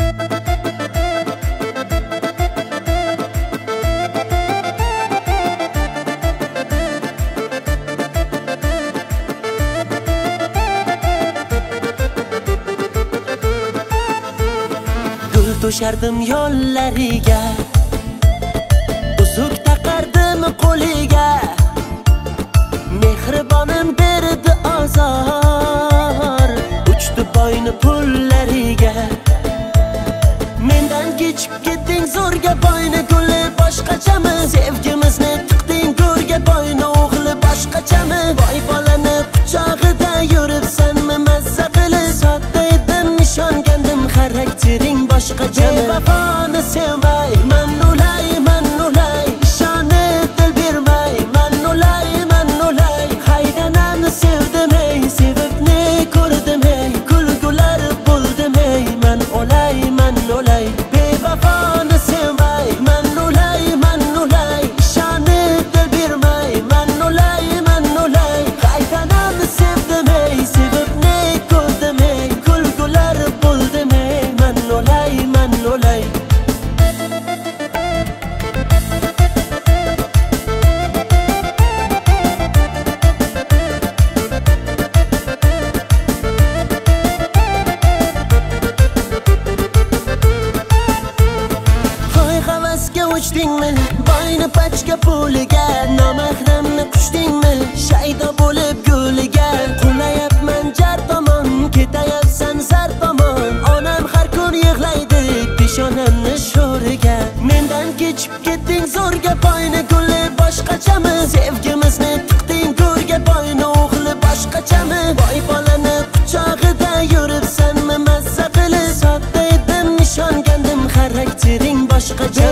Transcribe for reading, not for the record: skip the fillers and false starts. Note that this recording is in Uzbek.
To'shardim yo'llariga, uzuk taqardim qo'liga, mehribonim berdi azor, uchdi boyni pullariga. Mendan kechib ketding zo'rga boyni guli boshqachami? Sevgimizni tiqding go'rga boyni o'g'li boshqachami? Boy bolani quchog'ida yuribsanmi mazza qilib? Sodda edim ishongandim xaraktering boshqacha. Vafoni sevmay, man ulay, ishonib dil bermay, man ulay, haydanamni sevdim ey, sevibni ko'rdim ey, kulgular bo'ldim ey, man ulay, bevafoni sevmay, man ulay, ishonib dil bermay, man ulay, haydanamni sevdim ey, sevibni ko'rdim ey, kulgular bo'ldim ey, man ulay. Uchdingmi boyni pachka puliga, nomahramni qushdingmi shaydo bo'lib g'uliga? Qulayapman jar tomon, ketayapsan zar tomon, onam har kun yig'laydi peshonamni sho'riga. Mendan kechib ketding zo'rga boyni guli boshqachami? Sevgimizni tiqding go'rga boyni o'g'li boshqachami? Boy bolani quchog'ida yuribsanmi mazza qilib? Sodda edim ishongandim xaraktering boshqacha.